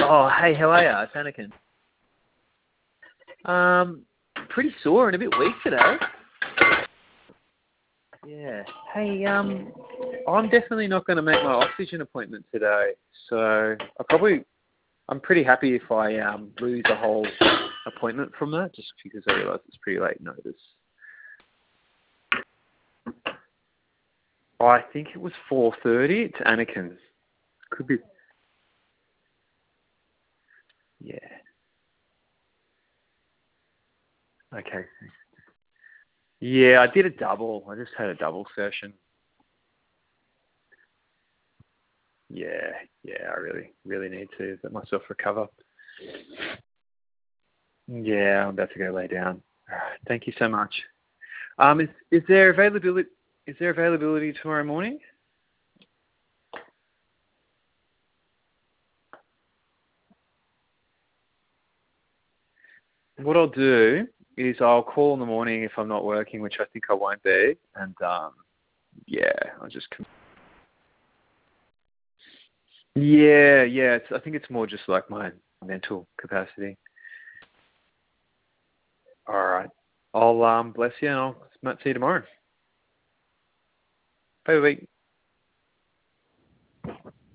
Oh, hey, how are you? It's Anakin. Pretty sore and a bit weak today. Yeah. Hey, I'm definitely not going to make my oxygen appointment today. So I'm pretty happy if I lose the whole appointment from that, just because I realise it's pretty late notice. I think it was 4:30. It's Anakin. Could be. Yeah. Okay. Yeah, I did a double. I just had a double session. Yeah, I really need to let myself recover. Yeah, I'm about to go lay down. All right, thank you so much. Is there availability? Is there availability tomorrow morning? What I'll do is I'll call in the morning if I'm not working, which I think I won't be, and yeah, I'll just. Yeah. I think it's more just like my mental capacity. All right. I'll bless you, and I'll see you tomorrow. Bye.